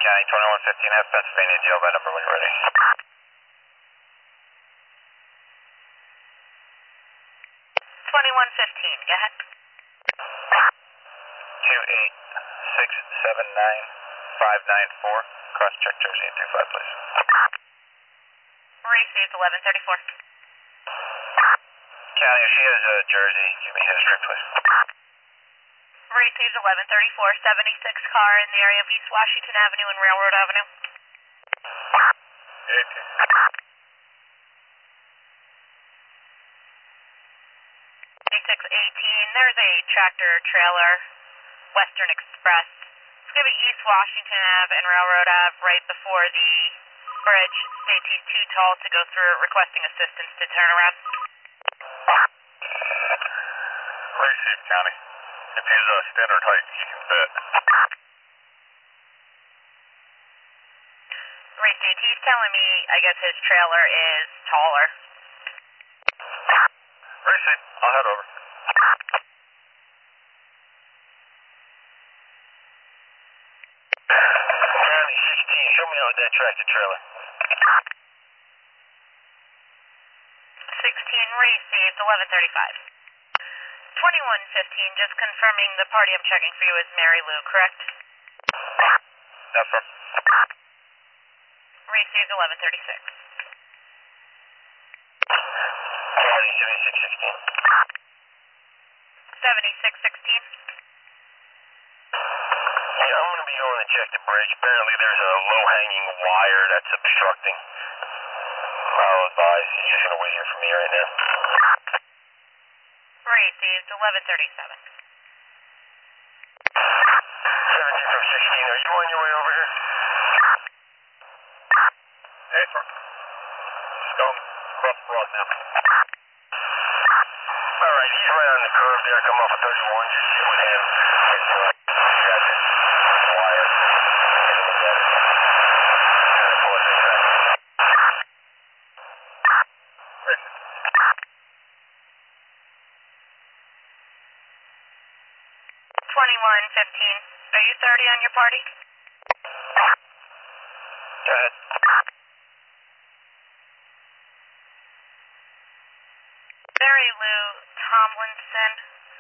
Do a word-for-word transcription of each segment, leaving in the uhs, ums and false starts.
County twenty-one fifteen F, Pennsylvania, jail by number when you're ready. twenty-one fifteen, go ahead. two eight six seven nine five nine four, cross check Jersey eight three five, please. Received eleven thirty-four. County, if she has a Jersey, give me history, please. Received eleven thirty-four, seventy-six car in the area of East Washington Avenue and Railroad Avenue. eighteen. eighty-six eighteen, there's a tractor trailer, Western Express. It's going to be East Washington Ave and Railroad Ave right before the bridge. States he's too tall to go through, requesting assistance to turn around. Received, County. If he's a standard height, he can fit. Received, he's telling me, I guess his trailer is taller. Received, I'll head over. County sixteen, show me out that tractor trailer. sixteen received, eleven thirty-five. twenty-one fifteen, just confirming the party I'm checking for you is Mary Lou, correct? That's her. Received, eleven thirty-six. County seventy-six sixteen. seventy-six sixteen. Yeah, I'm going to be going to check the bridge. Apparently there's a low-hanging wire that's obstructing. I'll advise. He's just going to wait here for me right now. Received, eleven thirty-seven. seventeen from sixteen, are you on your way over here? Hey, sir. Just going across the road now. All right, he's right on the curve there. Come off of thirty-one. Just sit with him. And, uh, you got this wire. Take a look at it. Kind of pause it back. twenty-one fifteen, are you thirty on your party? Go ahead. Mary Lou Tomlinson.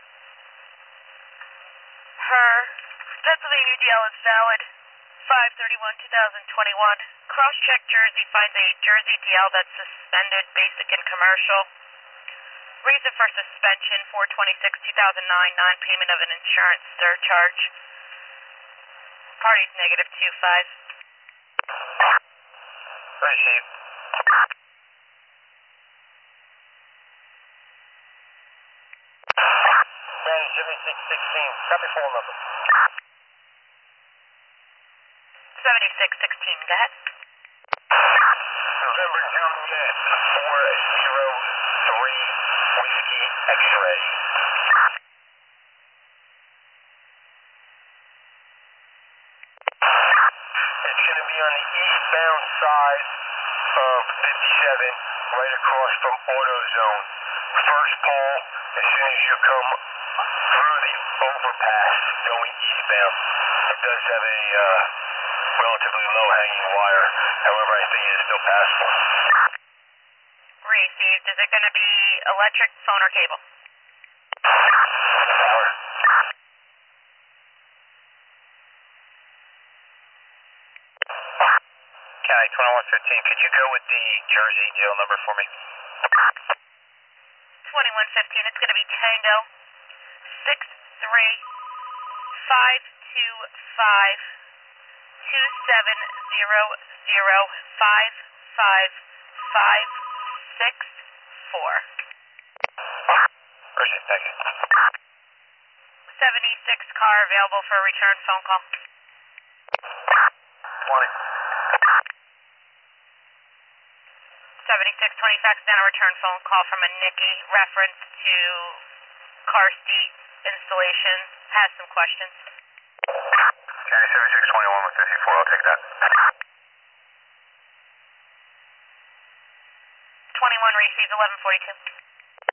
Her Pennsylvania D L is valid, five thirty-one two thousand twenty-one. Cross-check Jersey finds a Jersey D L that's suspended, basic and commercial. Reason for suspension, four twenty-six two thousand nine, non-payment of an insurance surcharge. Party's negative two five. Received. County seventy-six sixteen. Copy phone number. seventy-six sixteen, go ahead. November Juliet four zero three Whiskey X-ray. It's going to be on the eastbound side of fifty-seven, right across from AutoZone. First pole, as soon as you come through the overpass going eastbound. It does have a uh, relatively low-hanging wire. However, I think it is still passable. Received. Is it going to be electric, phone, or cable? Power. County twenty-one fifteen, could you go with the Jersey jail number for me? twenty-one fifteen, it's going to be Tango six three five two five two seven zero zero five five five six four. Appreciate it, thank you. seventy-six car available for a return phone call. twenty. seventy-six twenty fax down a return phone call from a Nikki, reference to car seat installation, has some questions. County seventy-six twenty-one with fifty-four, I'll take that. twenty-one received, eleven forty-two.